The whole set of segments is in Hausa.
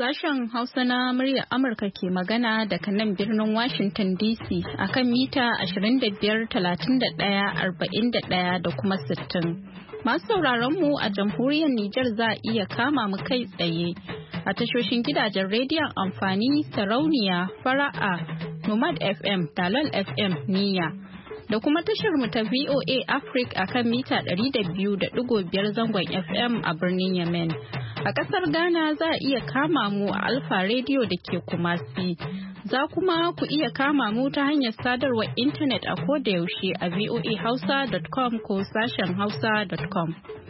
Sashen Hausa na muryar Amurka ke magana daga nan birnin Washington DC akan mita 25, 31, 41 da kuma 60. Masu sauraron mu a jamhuriyar Nijar za a iya kama mu kai tsaye a tashoshin gidajen rediyon amfani sarauniya, fara'a, Nomad FM, Dalal FM, Niyya. Da kuma tashar mu ta VOA Africa akan mita 200.5 zangon FM a birnin Yemen. A ƙasar Ghana za a iya kama mu a Alfa Radio da ke Kumasi. Za kuma ku iya kama mu ta hanyar sadarwar intanet a kodayaushe a voahausa.com ko sashen hausa.com.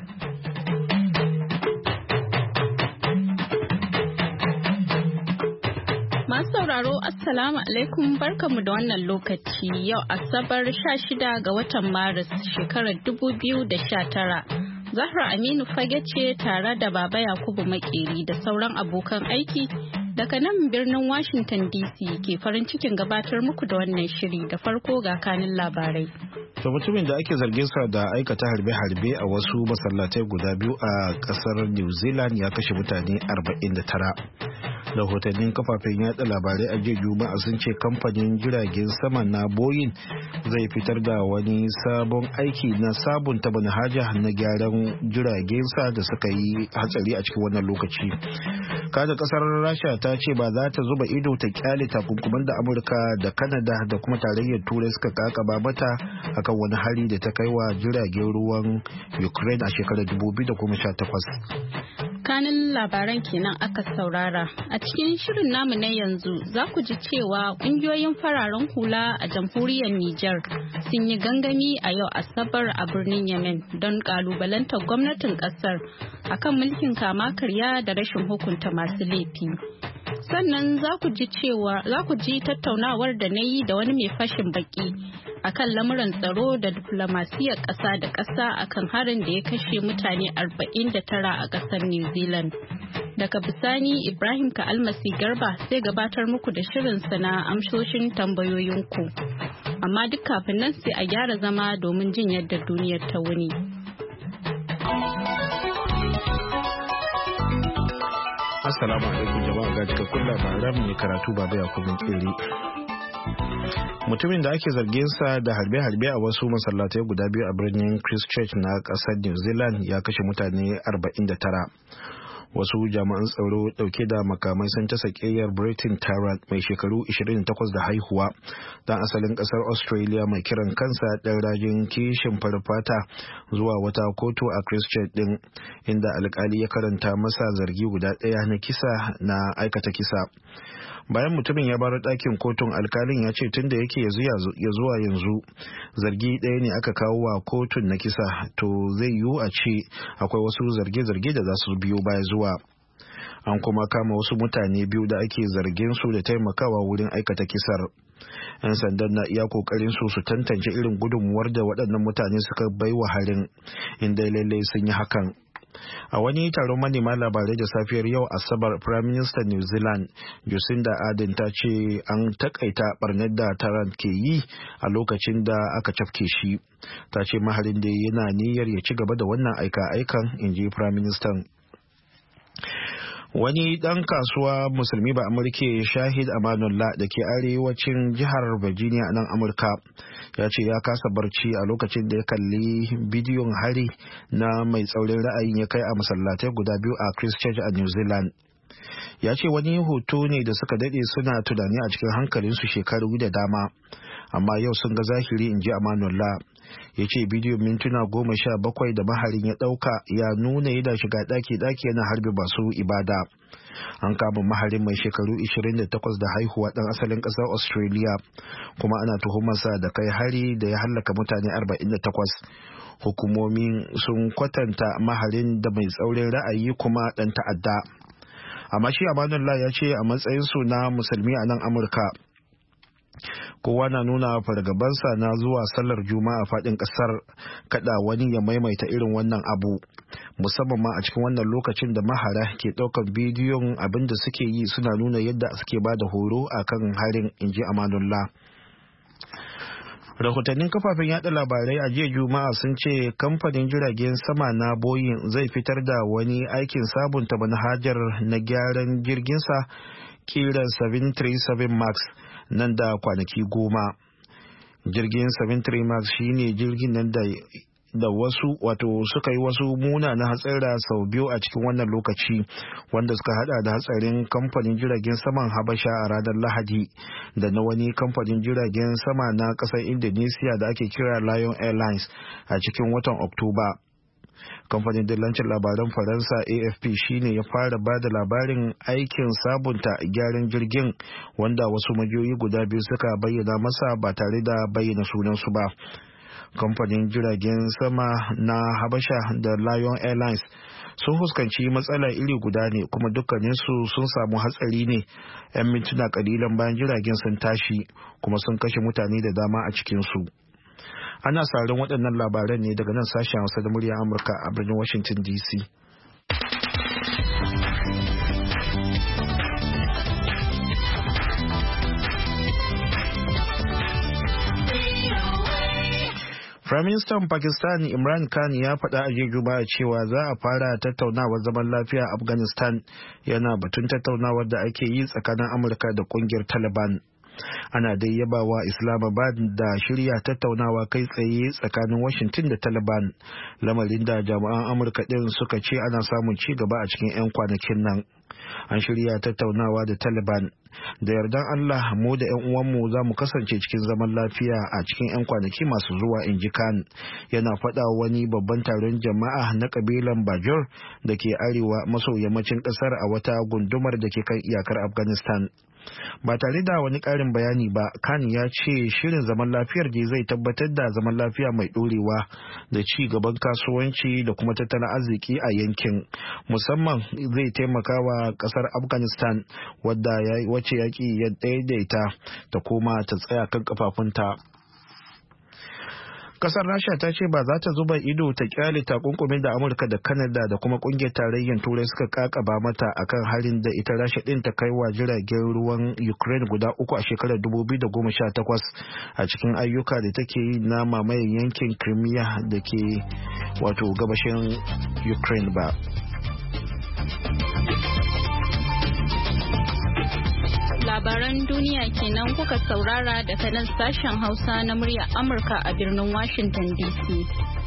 Masu sauraro Assalamu alaikum barkanmu da wannan lokaci yau Asabar 16 ga watan Maris shekarar 2019. Zahra Aminu Fage ce tare da Baba Yakubu Makeri da sauran abokan aiki daga nan birnin Washington DC ke farin cikin gabatar muku da wannan shiri da farko ga kanin labarai. To mutumin da ake zargin sa da aikata harbe-harbe a wasu masallatai guda biyu a kasar New Zealand ya kashe mutane 49. Rahotannin kafafen yada labarai a jiya Juma'a sun ce kamfanin jiragen sama na Boeing zai fitar da wani sabon aiki na sabunta manhaja na gyaran jiragen sa da suka yi hatsari a cikin wannan lokaci. Kada kasar Rasha ta ce ba za ta zuba ido ta kyale takunkuman da Amurka da Canada da kuma tarayyar Turai suka kakaba mata akan wani hari da ta kai wa jiragen ruwan Ukraine a shekarar 2018. Kanin labaran kenan aka saurara. A cikin shirin namu na yanzu za ku ji cewa ƙungiyoyin fararen hula a jamhuriyar Nijar sun yi gangami a yau Asabar a birnin Yemen don ƙalubalantar gwamnatin ƙasar akan mulkin kama karya da rashin hukunta masu laifi. Sannan za ku ji tattaunawar da na yi da wani mai fashin baki akan lamuran tsaro da diflomasiyyar ƙasa da ƙasa akan harin da ya kashe mutane 49 a ƙasar New Zealand. Daga bisani Ibrahim Ka'almasi Garba zai gabatar muku da shirinsa na amsoshin tambayoyinku. Amma duk kafin nan sai a gyara zama domin jin yadda duniyar ta wuni. Assalamu alaikum jama'a ga cikakkun labaran mai karatu Baba Yakubu Makeri. Mutumin da ake zargin sa da harbe-harbe a wasu masallatai guda biyu a birnin Christchurch na kasar New Zealand ya kashe mutane 49. Wasu jami'an tsaro dauke da makamai sun ta sakeyar Britain Tarrant mai shekaru 28 da haihuwa dan asalin kasar Australia mai kiran kansa dan rajin kishin farfata zuwa wata kotu a Christchurch din inda alkali ya karanta masa zargi guda daya na kisa na aikata kisa. Bayan mutumin ya bar ɗakin kotun, alkalin ya ce tun da yake ya zuwa yanzu zargi ɗaya ne aka kawo wa kotun na kisa, to zai yiwu a ce akwai wasu zarge-zarge da za su biyo baya zuwa. An kuma kama wasu mutane biyu da ake zargin su da taimakawa wurin aikata kisar. 'Yan sandan na iya kokarin su tantance irin gudunmuwar da waɗannan mutane suka bai wa harin, inda lallai sun yi hakan. A wani taron manema labarai da safiyar yau Asabar, Prime Minister New Zealand Jacinda Ardern ta ce an takaita barnar da Tarrant ke yi a lokacin da aka cafke shi. Ta ce maharin da yana niyyar ya ci gaba da wannan aika-aikan, inji Prime Minister. Wani ɗan kasuwa musulmi ba Amurke, Shahid Amanullah da ke arewacin jihar Virginia nan Amurka, ya ce ya kasa barci a lokacin da ya kalli bidiyon hari na mai tsaurin ra'ayin ya kai a masallatai guda biyu a Christchurch a New Zealand. Ya ce wani hoto ne da suka daɗe suna tunani a cikin hankalinsu shekaru da dama, amma yau sun ga zahiri, in ji Amanullah. Ya ce bidiyon mintuna 17 da maharin ya ɗauka ya nuna yadda shiga ɗaki-ɗaki yana harbi masu ibada. An kama maharin mai shekaru 28 da haihuwa ɗan asalin ƙasar Australia, kuma ana tuhumarsa da kai hari da ya hallaka mutane 48. Hukumomin sun kwatanta maharin da mai tsaurin ra'ayi kuma ɗan ta'adda. Amma shi Amanullah ya ce a matsayinsu na musulmi a nan Amurka, kowa na nuna fargabansa na zuwa sallar juma'a faɗin ƙasar kada wani ya maimaita irin wannan abu, musamman ma a cikin wannan lokacin da mahara ke ɗaukar bidiyon abin da suke yi suna nuna yadda suke ba da horo a kan harin, inji Amanullah. Rahotannin kafafen yada labarai a jiya Juma'a sun ce kamfanin jiragen sama na Boeing zai fitar da wani aikin sabunta manhajar na gyaran jirginsa kiran 737 Max nan da kwanaki 10. Jirgin 73 Max shine jirgin nan da wasu suka yi wasu munanan hatsara sau biyu a cikin wannan lokaci, wanda suka hada da hatsarin kamfanin jiragen saman Habasha a ranar Lahadi da na wani kamfanin jiragen sama na kasar Indonesia da ake kira Lion Airlines a cikin watan Oktoba. Kamfanin dillancin labaran Faransa AFP shine ya fara ba da labarin aikin sabunta gyaran jirgin, wanda wasu majiyoyi guda biyu suka bayyana masa ba tare da bayyana sunansu ba. Kamfanin jiragen sama na Habasha da Lion Airlines sun fuskanci matsala iri guda ne, kuma dukkaninsu sun samu hatsari ne 'yan mintuna kalilan bayan jiragen sun tashi, kuma sun kashe mutane da dama a cikinsu. Ana sauraron waɗannan labaran ne daga nan sashen Hausa da muryar Amurka a birnin Washington DC. Firaministan Pakistan Imran Khan ya faɗa a jiya Juma'a cewa za a fara tattaunawar zaman lafiya a Afghanistan, yana batun tattaunawar da ake yi tsakanin Amurka da ƙungiyar Taliban. Ana dai yabawa Islamabad da shirya tattaunawa kai tsaye tsakanin Washington da Taliban, lamarin da jami'an Amurka ɗin suka ce ana samun ci gaba a cikin 'yan kwanakin nan. An shirya tattaunawa da Taliban. Da yardan Allah, mu da 'yan uwanmu za mu kasance cikin zaman lafiya a cikin 'yan kwanaki masu zuwa, in ji Khan. Yana faɗa wani babban taron jama'a na kabilan Bajor da ke arewa maso yammacin ƙasar a wata gundumar da ke kan iyakar Afghanistan. Ba tare da wani ƙarin bayani ba, Khan ya ce shirin zaman lafiyar ne zai tabbatar da zaman lafiya mai ɗorewa da ci gaban kasuwanci da kuma tattalin arziki a yankin. Musamman zai taimaka wa ƙasar Afghanistan wacce yaƙi ya daidaita ta koma ta tsaya kan kafafunta. Kasar Rasha ta ce ba za ta zuba ido ta kyale takunkumin da Amurka da Canada da kuma kungiyar tarayyar Turai suka kakaba mata akan harin da ita Rasha din ta kai wa jiragen ruwan Ukraine guda 3 a shekarar 2018 a cikin ayyuka da take yi na mamayen yankin Crimea da ke gabashin Ukraine ba. Labaran duniya kenan kuka saurara daga nan sashen Hausa na muryar Amurka a birnin Washington DC.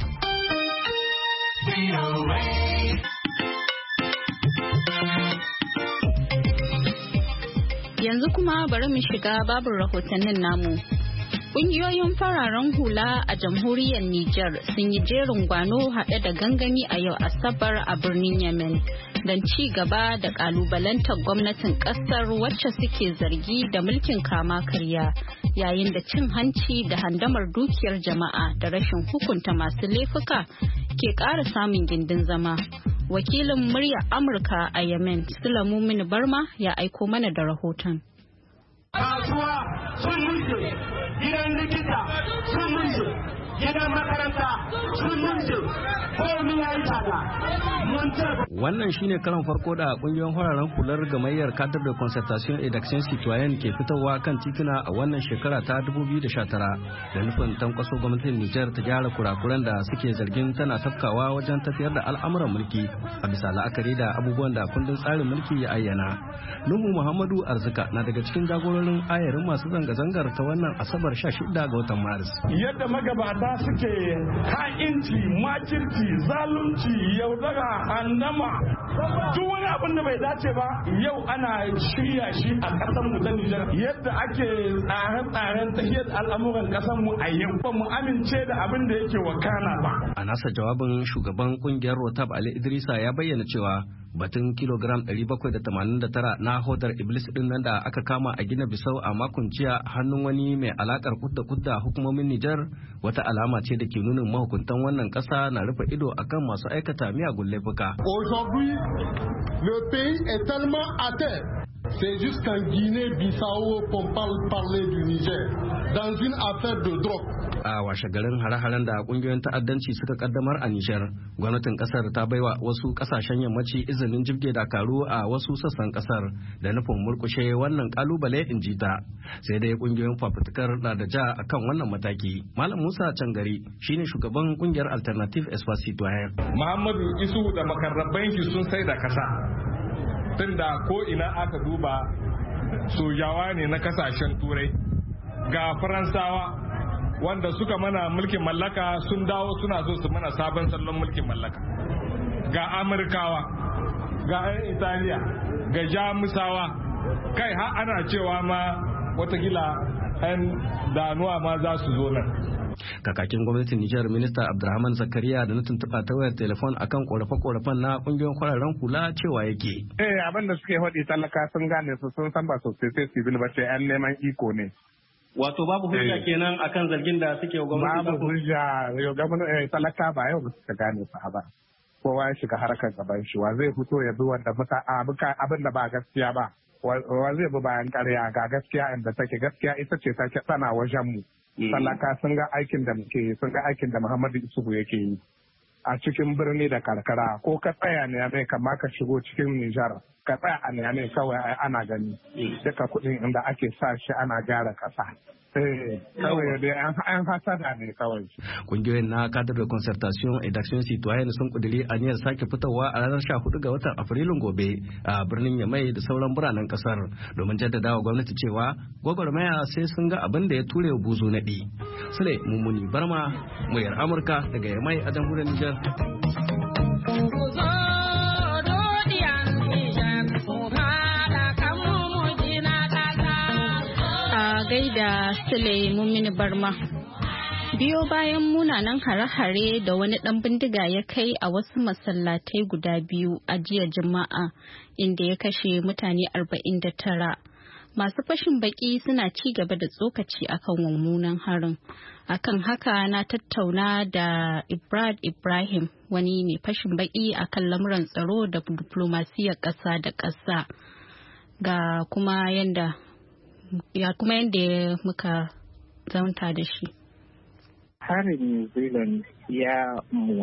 Yanzu kuma bari mu shiga babin rahotannin namu. Ƙungiyoyin fararen hula a jamhuriyar Nijar sun yi jerin gwano haɗe da gangami a yau Asabar a birnin Yemen don ci gaba da ƙalubalantar gwamnatin ƙasar wacce suke zargi da mulkin kama karya, yayin da cin hanci da handamar dukiyar jama'a da rashin hukunta masu laifuka ke ƙara samun gindin zama. Wakilin muryar Amurka a Yemen, Sulamu Mini Barma, ya aiko mana da rahoton. Kasuwa sun mulke, gidan likita sun mulke, gidan makaranta sun mulke, komi ya yi tsada. Wannan shine karan farko da kungiyoyin fararen hular gamayyar Cadre de Concertation et d'Action Citoyenne ke fitowa kan tituna a wannan shekara ta 2019 da nufin tankwaso gwamnatin Nijar ta gyara kurakuran da suke zargin tana tafkawa wajen tafiyar da al'amuran mulki a bisa la'akari da abubuwan da kundin tsarin mulki ya ayyana. Nuhu Muhammadu Arzika na daga cikin jagororin ayarin masu zanga-zangar ta wannan Asabar 16 ga watan Maris. Yadda magabata suke ha'inci, makirci, zalunci, yaudara, handama, duk wani abin da bai dace ba yau ana shirya shi a ƙasar mu ta Nijar. Yadda ake tsare-tsaren tafiyar al'amuran ƙasar mu a yau ba mu amince da abin da yake wakana ba. A nasa jawabin shugaban kungiyar Rotab Ali Idrisa ya bayyana cewa batun kilogram 789 na hodar iblis din nan da aka kama a Gina Bisau a makon jiya hannun wani mai alakar kudda hukumomin Nijar wata alama ce da ke nunin mahukuntan wannan kasa na rufe ido akan masu aikata miyagun laifuka. C'est juste qu'en Guinée-Bissau qu'on parle du Niger dans une affaire de drogue. A washe garin hare-haren da kungiyoyin ta'addanci suka kaddamar a Nijar, gwamnatin kasar ta baiwa wasu kasashen yammaci izinin jibge dakaru a wasu sassan kasar da nufin murkushe wannan kalubale in ji ta. Sai dai kungiyoyin fafutukar na da ja akan wannan mataki. Malam Musa Cangari shine shugaban kungiyar Alternative Espace Citoyen. Muhammadu Isu da makarraban shi sun sai da kasa. Tunda ko ina aka duba sojawa ne na kasashen turai ga faransawa wanda suka mana mulkin mallaka sun dawo suna so su mana sabon salon mulkin mallaka ga amurkawa ga 'yan italiya ga jamusawa kai har ana cewa ma watakila 'yan danuwa ma za su zo nan. Kakakin gwamnatin Nijar Minista Abdulrahman Zakariya da na tuntuɓa ta wayar telefon akan korafe-korafen na kungiyoyin kwararren hula cewa yake. Abin da suke faɗi talaka sun gane su sun san ba sosai sai civil ba ce 'yan neman iko ne. Wato babu hujja kenan akan zargin da suke wa gwamnati. Babu hujja gwamnati talaka ba yau ba suka gane su ba. Kowa ya shiga harkar gaban shi wa zai fito ya bi wanda abin da ba gaskiya ba. Wa zai bi bayan ƙarya ga gaskiya inda take gaskiya ita ce take tsana wajen mu. Talaka sun ga aikin da muke sun ga aikin da Muhammadu Isuhu yake yi a cikin birni da karkara ko ka tsaya ne mai kama ka shigo cikin Nijar ka tsaya a ne kawai ana gani duka kuɗin inda ake sa shi ana gyara ƙasa. Kawai dai an hasada ne kawai. Kungiyoyin na Cadre de Concertation et d'Action Citoyenne sun kuduri aniyar sake fitowa a ranar 14 ga watan Afrilun gobe a birnin Yamai da sauran biranen kasar domin jaddadawa gwamnati cewa gwagwarmaya sai sun ga abin da ya ture buzu naɗi. Sule Mummuni Barma, muryar Amurka daga Yamai a jamhuriyar Nijar. Gaida Sule Mumini Barma. Biyo bayan munanan hare-hare da wani ɗan bindiga ya kai a wasu masallatai guda biyu a jiya Juma'a inda ya kashe mutane 49. Masu fashin baki suna ci gaba da tsokaci akan mummunan harin. Akan haka na tattauna da Ibrahim wani mai fashin baki akan lamuran tsaro da diplomasiyar ƙasa da ƙasa. Ga kuma yanda muka zanta da shi. Harin New Zealand ya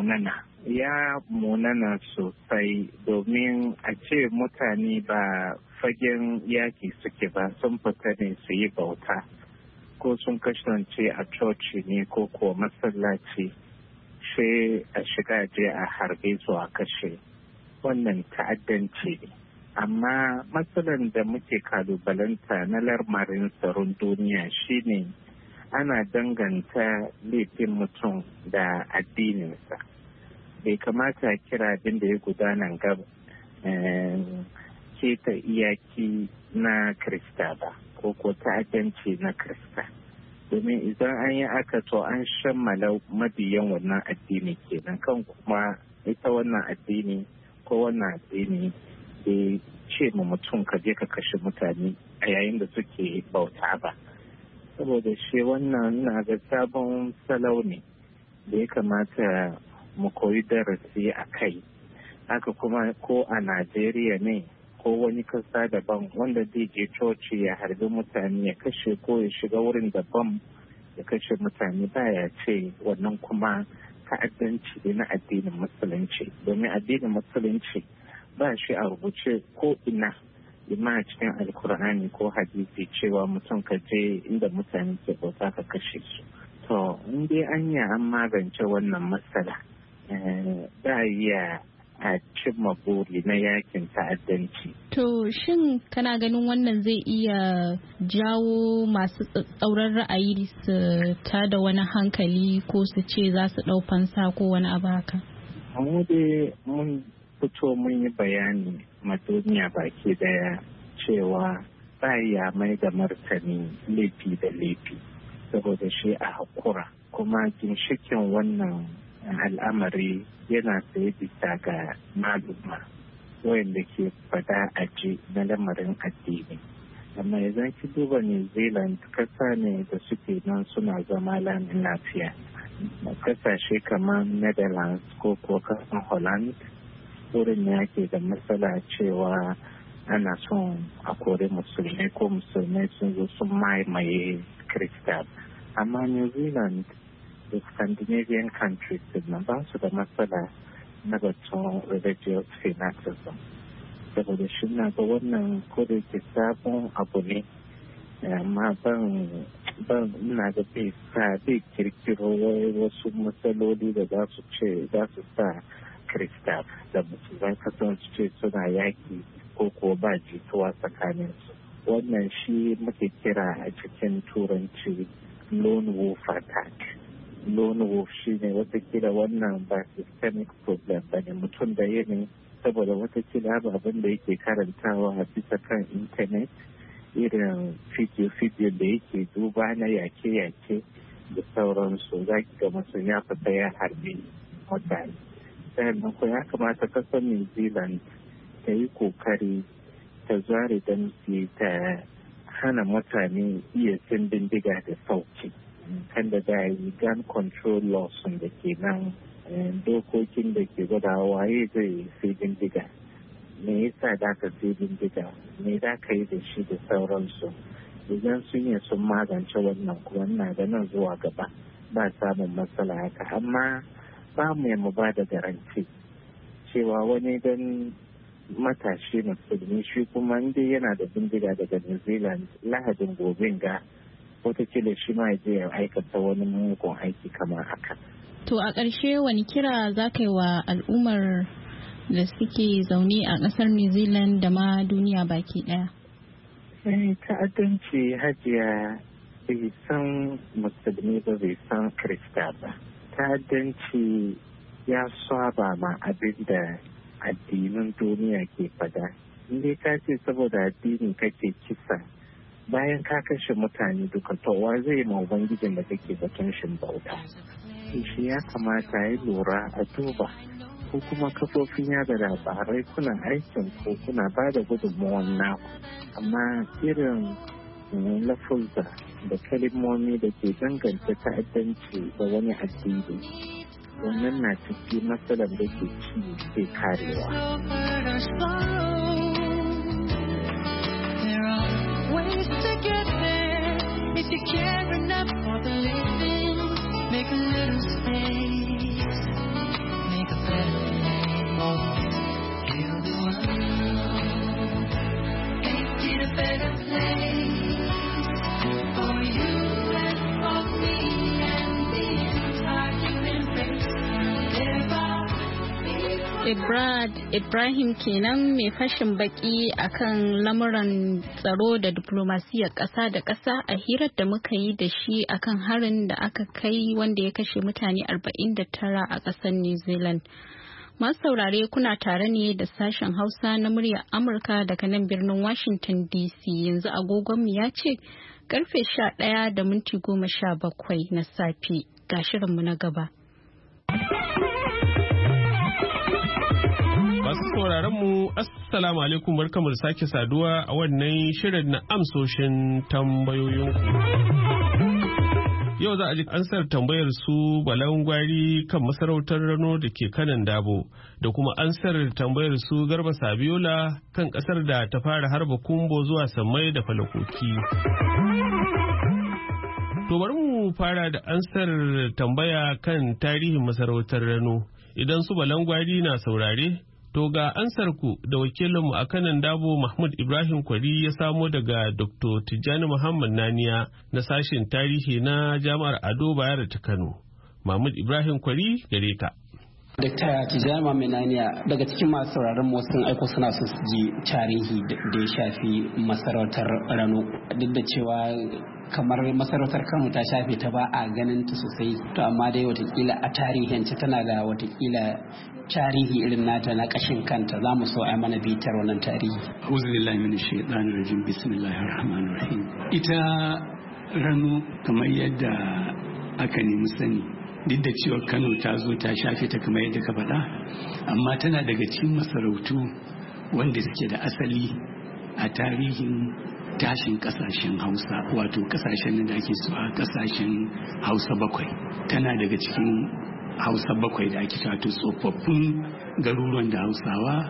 munana sosai domin a ce mutane ba fagen yaki suke ba sun fita ne su yi bauta ko sun kasance a coci ne ko kuwa masallaci sai a shiga je a harbe su a kashe wannan ta'addanci ne. Amma matsalar da muke kalubalanta na lamarin tsaron duniya shine ana danganta laifin mutum da addininsa. Bai kamata kira abin da ya gudana ga keta iyaki na Krista ba ko ta'addanci na Krista. Domin idan an yi aka to an shammala mabiyan wannan addini kenan kan kuma ita wannan addini ko wannan addini bai ce ma mutum ka je ka kashe mutane a yayin da suke bauta ba. Saboda shi wannan na ga sabon salau ne da ya kamata mu koyi darasi a kai. Haka kuma ko a Najeriya ne ko wani kasa daban wanda zai je coci ya harbi mutane ya kashe ko ya shiga wurin daban ya kashe mutane baya ce wannan kuma ta'addanci ne na addinin musulunci. Domin addinin musulunci ba shi a rubuce ko ina ima cikin alkur'ani ko hadisi cewa mutum ka je inda mutane ke bauta ka kashe su. To in dai an magance wannan matsala da iya a cimma buri na yakin ta'addanci. To shin kana ganin wannan zai iya jawo masu tsauran ra'ayi su tada wani hankali ko su ce za su ɗau fansa ko wani abu haka? Mu dai mun fito mun yi bayani ma duniya baki daya cewa ba ya mai da martani laifi da laifi saboda shi a hakura kuma ginshikin wannan al'amari yana tsaye bisa ga maluma wayanda ke fada a ji na lamarin addini. Amma idan ki duba New Zealand kasa ne da suke nan suna zama lamin lafiya. Kasashe kamar Netherlands ko kasan Holland wurin ya ke da matsala cewa ana son a kore musulmai ko musulmai sun zo sun maimaye Kirista. Amma New Zealand da Scandinavian countries na ba su da matsala na batun religious fanaticism. Saboda shi na ga wannan kodai ke sabon abu ne, amma ban ina da bai kirkiro wasu matsaloli da za su sa Kirista da musulmai kasance ce suna yaki ko ba jituwa tsakaninsu. Wannan shi muke kira a cikin turanci lone wolf attack. Lone wolf shi ne watakila wannan ba systemic problem ba ne, mutum da ne saboda watakila abin da yake karantawa a bisa kan intanet, irin fidiyo da yake duba na yake-yake da sauransu, za ki ga mutum ya fita ya harbe mutane. Sannan ko ya kamata kasar New Zealand ta yi kokari ta zare damtse ta hana mutane iya cin bindiga da sauki. Kan da yi gun control laws da ke nan, dokokin da ke gwada waye zai sai bindiga, me yasa da ka sai bindiga, me da ka yi da shi da sauransu. Idan sun yi sun magance wannan kuma na da nan zuwa gaba ba samun matsala haka. Amma ba mu ba da garanti cewa wani dan matashi musulmi shi kuma inda yana da bindiga daga New Zealand lahadin gobin ga watakila shi ma ya aikata wani mugun aiki kamar haka. To a ƙarshe wani kira za ka yi wa al'ummar da suke zaune a ƙasar New Zealand da ma duniya baki ɗaya? Ta'addanci Hajiya bai san musulmi ba, bai san Kirista ba. Ta'addanci ya saba ma abin da addinin duniya ke fada. Inda ka ce saboda addini kake kisa, bayan ka kashe mutane duka, to wa zai ma ubangijin da kake batun shin bauta? Shi ya kamata ya lura a duba, ko kuma kafofin yada labarai kuna aikin ko kuna ba da gudunmawar naku, amma irin lafuzza da kalmomi da ke danganta ta'addanci da wani addini, wannan na ciki matsalar da ke ci ke karewa. Ibrahim kenan mai fashin baki akan lamuran tsaro da diplomasiyyar ƙasa da ƙasa a hirar da muka yi da shi akan harin da aka kai wanda ya kashe mutane 49 a ƙasar New Zealand. Masu saurare kuna tare ne da sashen Hausa na muryar Amurka daga nan birnin Washington DC. Yanzu agogonmu ya ce karfe 11:17 na safe. Ga shirinmu na gaba. Masu sauraron mu assalamu alaikum, barkamu da sake saduwa a wannan shirin na amsoshin tambayoyinku. Yau za a ji ansar tambayar su Balangwari kan masarautar Rano da ke kanan Dabo, da kuma ansar tambayar su Garba Sabiola kan kasar da ta fara harba kumbo zuwa sammai da falakoki. To bari mu fara da ansar tambaya kan tarihin masarautar Rano. Idan su Balangwari na saurare, to ga ansarku da wakilinmu a kanan Dabo Mahmud Ibrahim Kwari ya samo daga Dr. Tijjani Muhammad Naniya na sashen tarihi na Jami'ar Ado Bayero ta Kano. Mahmud Ibrahim Kwari gare ka. Dr. Tijjani Muhammad Naniya, daga cikin masu sauraron mu sun aiko suna so su ji tarihi da ya shafi masarautar Rano, duk da cewa kamar masarautar Kano ta shafe ta ba a ganin ta sosai, to amma dai watakila a tarihance tana da watakila tarihi irin nata na kashin kanta. Za mu so a mana bitar wannan tarihi. Auzubillahi minash shaitanir rajim, bismillahir rahmanir rahim. Ita Rano kamar yadda aka nemi sani, duk da cewa Kano ta zo ta shafe ta kamar yadda ka faɗa, amma tana daga cikin masarautu wanda suke da asali a tarihin tashin kasashen Hausa, wato kasashen da ake so a kasashen Hausa bakwai. Tana daga cikin Hausa bakwai da ake wato tsofaffin garuruwan da Hausawa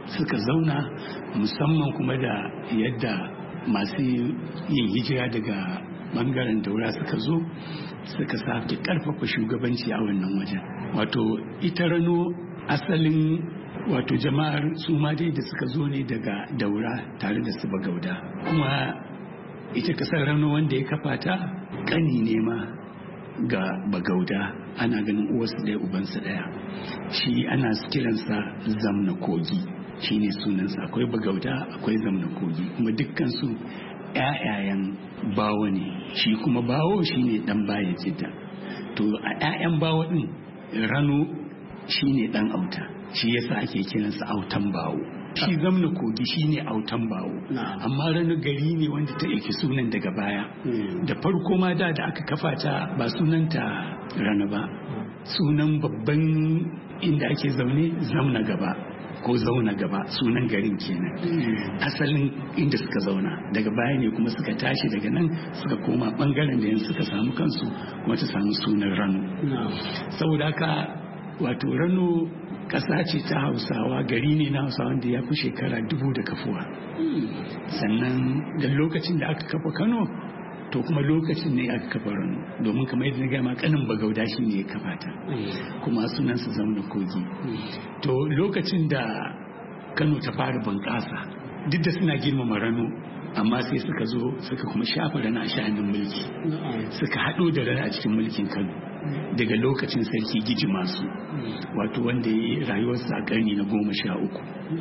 suka zauna, musamman kuma da yadda masu yin hijira daga bangaren daura suka zo suka sake karfafa shugabanci a wannan wajen. Wato ita Rano asalin wato jama'ar su ma dai da suka zo ne daga daura tare da su Bagauda, kuma ita kasar Rano wanda ya kafa ta kani ne ma ga Bagauda, ana ganin uwarsu ɗaya ubansu ɗaya. Shi ana kiransa Zamna Kogi, shi ne sunansa. Akwai Bagauda akwai Zamna Kogi, kuma dukkansu ƴaƴayen Bawo ne. Shi kuma Bawo shi ne ɗan Baya Jidda. To a ƴaƴan Bawo ɗin Rano shi ne ɗan auta, shi yasa ake kiransa autan Bawo. Shi Zamna Kogi shi ne autan Bawo, amma Rano gari ne wanda ta ɗauki sunan daga baya. Da farko ma da aka kafa ta ba sunanta Rano ba, sunan babban inda ake zaune Zamna Gaba ko Zauna Gaba, sunan garin kenan. Asalin inda suka zauna, daga baya ne kuma suka tashi daga nan suka koma bangaren da yanzu suka samu kansu kuma ta samu sunan Rano. Saboda haka wato Rano ƙasa ce ta Hausawa, gari ne na Hausawa wanda ya fi shekara 1000 da kafuwa. Sannan da lokacin da aka kafa Kano, to kuma lokacin ne aka kafa Rano, domin kamar yadda na gama kanin Bagauda shi ne ya kafa ta, kuma sunansa Zamna Kogi. To lokacin da Kano ta fara bunƙasa, duk da suna girmama Rano, amma sai suka zo suka kuma shafa Rano a sha'anin mulki, suka haɗo da Rano a cikin mulkin Kano daga lokacin sarki Giji Masu, wato wanda ya yi rayuwarsa a ƙarni na 13,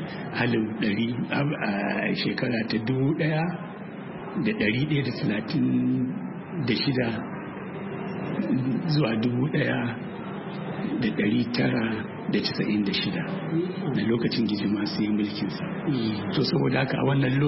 a shekara ta 1136 zuwa 1996 na lokacin Giji Masu yi mulkinsa. To saboda haka a wannan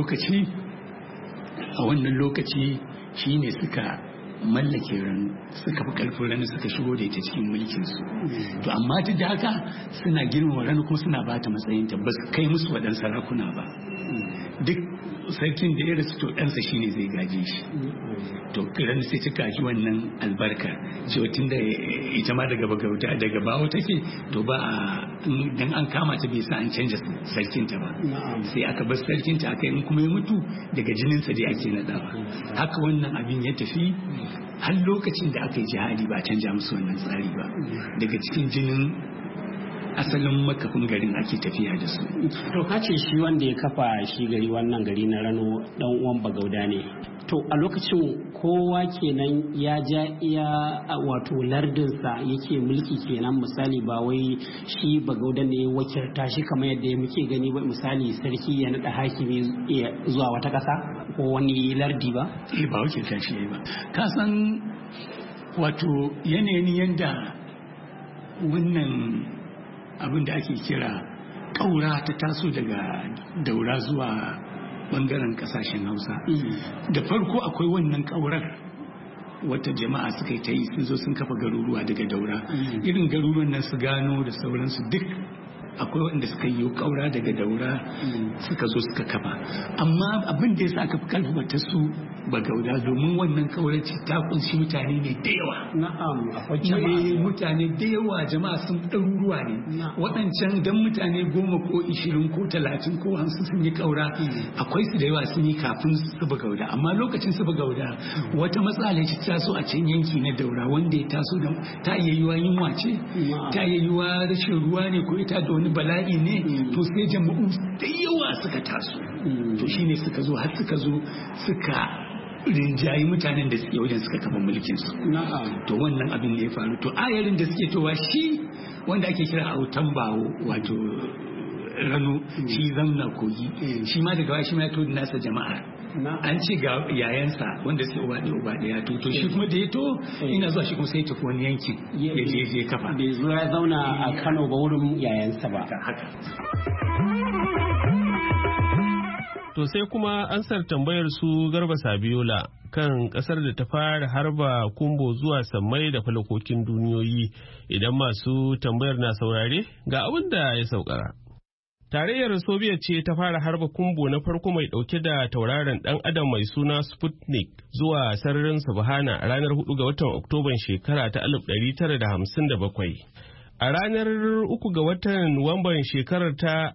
lokaci shi ne suka mallake Rano, suka fi karfin Rano, suka shigo da ita cikin mulkinsu. To amma duk da haka suna girmama Rano kuma suna ba ta matsayinta, ba su kai musu waɗansu sarakuna ba. Duk sarkin da ya rasu to ɗansa shi ne zai gaje shi. To Rano sai ta gaji wannan albarka, cewa tun da ita ma daga Bagauda daga Bawo take, to ba dan an kama ta bai sa an canja sarkinta ba, sai aka bar sarkinta aka yi, kuma ya mutu daga jininsa dai ake naɗawa. Haka wannan abin ya tafi har lokacin da aka yi jihadi ba a canja musu wannan tsari ba, daga cikin jinin asalin makafin garin ake tafiya da su. To kace shi wanda ya kafa shi gari, wannan gari na Rano, dan uwan Bagauda ne. To a lokacin kowa kenan ya ja iya wato lardinsa yake mulki kenan, misali ba wai shi Bagauda ne wakilta shi kamar yadda muke gani ba, misali sarki ya naɗa hakimi zuwa wata ƙasa ko wani lardi ba? Ba wakilta shi ba. Ka san wato yanayin yadda wannan abin da ake kira ƙaura ta taso daga daura zuwa bangaren kasashen Hausa. Da farko akwai wannan ƙaurar wata jama'a suka yi ta yi, sun zo sun kafa garuruwa daga daura, irin garuruwan nan su Gano da sauransu, duk akwai wanda suka yi ƙaura daga daura suka zo suka kafa. Amma abin da ya sa aka fi kalfata su Bagauda, domin wannan ƙaurace ta kunshi mutane ne da yawa. Na'am, akwai mutane da yawa, jama'a sun ɗaruruwa ne. Waɗancan dan mutane 10 ko 20 ko 30 ko 50 sun yi ƙaura, akwai su da yawa sun yi kafin su Bagauda. Amma lokacin su Bagauda wata matsala ce ta taso a can yanki na daura, wanda ya taso da ta iya yiwa yunwa ce, ta iya yiwa rashin ruwa ne, ko ita da wani bala'i ne, to sai jama'u da yawa suka taso. To shine suka zo har suka rinjayi mutanen da suke wajen suka kafa mulkin su. To wannan abin da ya faru, to ayarin da suke towa shi wanda ake kira autan Bawo, wato Rano, shi Zamna Kogi, shi ma daga shi ma ya to nasa jama'a. An ce ga yayansa wanda sai uba ɗaya to shi kuma da ya to ina zuwa shi kuma sai ya tafi wani yankin ya je kafa. Bai zo ya zauna a Kano ba wurin yayansa ba. To sai kuma ansar tambayar su Garba Sabiola kan kasar da ta fara harba kumbo zuwa sammai da falakokin duniyoyi. Idan masu tambayar na saurare, ga abin da ya saukara. Tarayyar Soviet ce ta fara harba kumbo na farko mai dauke da tauraron dan adam mai suna Sputnik zuwa sararin Subhana a ranar 4 ga watan Oktoban shekara ta 1957. A ranar 3 ga watan Nuwamban shekarar ta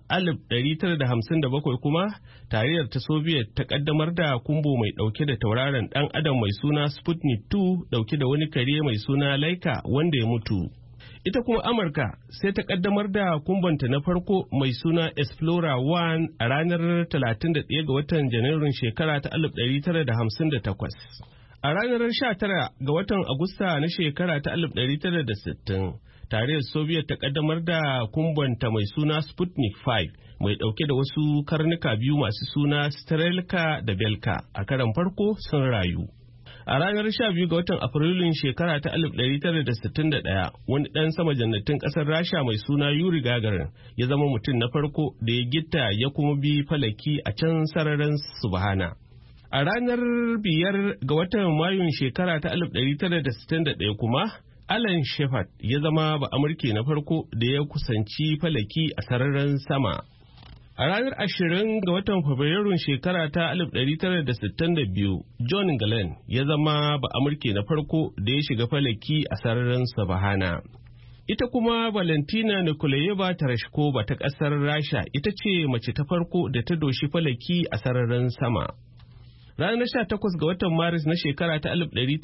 1957 kuma, tarayyar ta Soviet ta kaddamar da kumbo mai dauke da tauraron dan adam mai suna Sputnik 2 dauke da wani kare mai suna Laika wanda ya mutu. Ita kuma Amurka sai ta kaddamar da kumbonta na farko mai suna Explorer 1 a ranar 31 ga watan Janairun shekara ta 1958. A ranar 19 ga watan Agusta na shekara ta 1960, tarayyar Soviet ta kaddamar da kumbonta mai suna Sputnik 5 mai dauke da wasu karnuka biyu masu suna Strelka da Belka a karan farko sun rayu. A ranar 12 ga watan Afrilun shekara ta 1961, wani ɗan sama jannatin ƙasar Rasha mai suna Yuri Gagarin ya zama mutum na farko da ya gitta ya kuma bi falaki a can sararin Subhana. A ranar 5 ga watan Mayun shekara ta 1961 kuma, Alan Shepard ya zama ba Amurke na farko da ya kusanci falaki a sararin sama. A ranar 20 ga watan Fabrairun shekara ta 1962, John Glenn ya zama ba Amurke na farko da ya shiga falaki a sararin Subhana. Ita kuma Valentina Nikolayeva Tereshkova ta ƙasar Rasha ita ce mace ta farko da ta doshi falaki a sararin sama. Ranar 18 ga watan Maris na shekara ta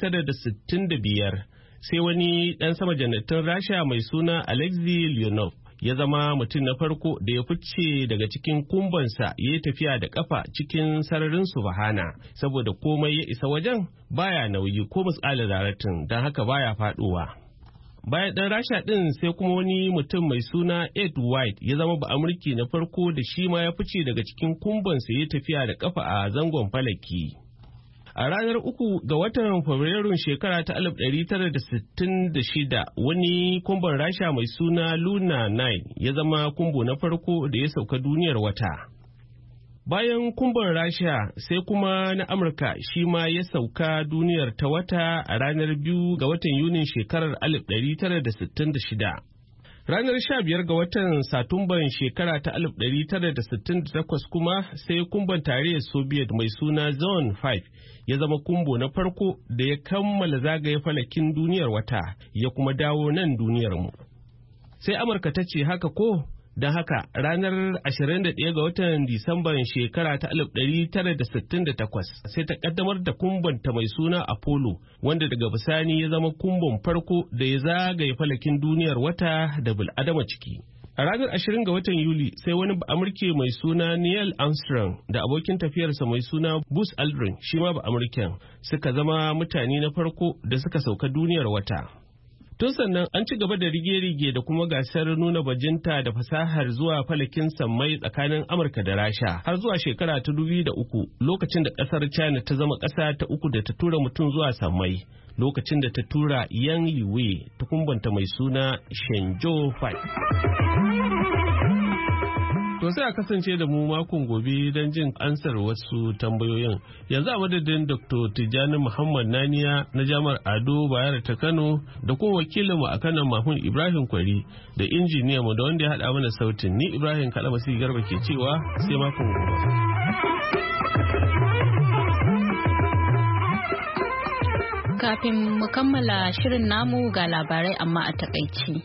1965, sai wani ɗan sama jannatin Rasha mai suna Alexei Leonov ya zama mutum na farko da ya fice daga cikin kumbansa ya yi tafiya da kafa cikin sararin Subhana, saboda komai ya isa wajen baya nauyi ko misali zaratin, don haka baya faduwa. Bayan ɗan Rasha ɗin sai kuma wani mutum mai suna Ed White ya zama ba Amurki na farko da shi ma ya fice daga cikin kumbansa ya tafiya da kafa a zangon falaki. A ranar 3 ga watan Fabrairun shekara ta 1966, wani kumban Rasha mai suna Luna 9 ya zama kumbo na farko da ya sauka duniyar wata. Bayan kumban Rasha sai kuma na Amurka shi ma ya sauka duniyar ta wata a ranar 2 ga watan Yunin shekarar 1966. Ranar 15 ga watan Satumban shekara ta 1968 kuma sai kumban tarayyar Soviet mai suna Zone 5 ya zama kumbo na farko da ya kammala zagaye falakin duniyar wata ya kuma dawo nan duniyarmu. Sai Amurka ta ce haka ko? Don haka ranar 21 ga watan Disamban shekara ta 1968 sai ta kaddamar da kumbanta mai suna Apollo, wanda daga bisani ya zama kumbon farko da ya zagaye falakin duniyar wata da bil'adama ciki. A ranar 20 ga watan Yuli sai wani Amurke mai suna Neil Armstrong da abokin tafiyarsa mai suna Buzz Aldrin, shi ma ba Amurken, suka zama mutane na farko da suka sauka duniyar wata. Tun sannan an ci gaba da rige-rige da kuma gasar nuna bajinta da fasahar zuwa falakin sammai tsakanin Amurka da Rasha har zuwa shekara ta 2003, lokacin da kasar China ta zama kasa ta uku da ta tura mutum zuwa sammai, lokacin da ta tura Yang Liwei ta kumbanta mai suna Shenzhou 5. To sai a kasance da mu makon gobe don jin ansar wasu tambayoyin. Yanzu a madadin Dr. Tijjani Muhammad Naniya na Jami'ar Ado Bayero ta Kano da kuma wakilinmu a Kano Mahmud Ibrahim Kwari da injiniyan mu da wanda ya haɗa mana sautin, ni Ibrahim Kalamasi Garba ke cewa sai makon gobe. Kafin mu kammala shirin namu ga labarai amma a takaici.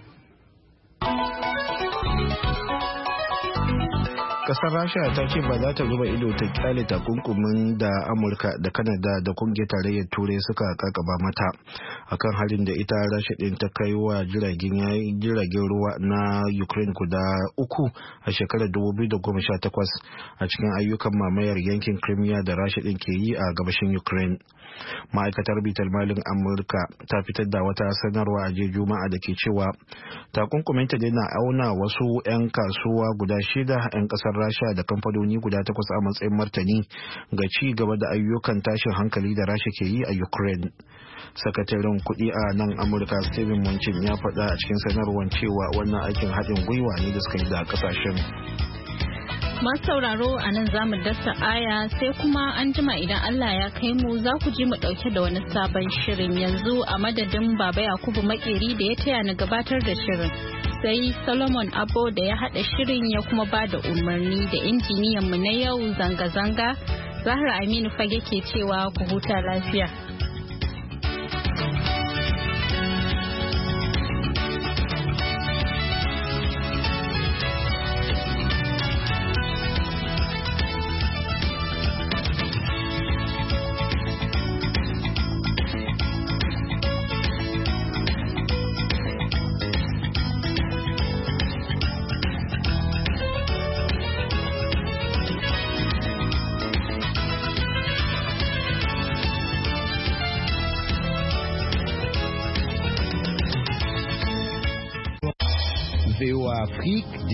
Kasar Rasha ta ce ba za ta zuba ido ta kyale takunkumin da Amurka da Kanada da kungiyar tarayyar Turai suka kakaba mata akan halin da ita Rasha din ta kai wa jiragen ruwa na Ukraine guda 3 a shekarar 2018 a cikin ayyukan mamayar yankin Crimea da Rasha din ke yi a gabashin Ukraine. Ma'aikatar bitar malin Amurka ta fitar da wata sanarwa a jiya Juma'a da ke cewa takunkuminta dai na auna wasu 'yan kasuwa guda 6 'yan kasar Rasha da kamfanoni guda 8 a matsayin martani ga ci gaba da ayyukan tashin hankali da Rasha ke yi a Ukraine. Sakataren kuɗi a nan Amurka Steven Mnuchin ya faɗa a cikin sanarwar cewa wannan aikin haɗin gwiwa ne da suka yi da ƙasashen. Masu sauraro a nan za mu dasa aya sai kuma an jima idan Allah ya kai mu za ku ji mu ɗauke da wani sabon shirin. Yanzu a madadin Baba Yakubu Makeri da ya taya ni gabatar da shirin. Sai Solomon Abo da ya haɗa shirin ya kuma ba da umarni da injiniyan mu na yau zanga-zanga. Zahra Aminu Fage ke cewa ku huta lafiya. Afrique.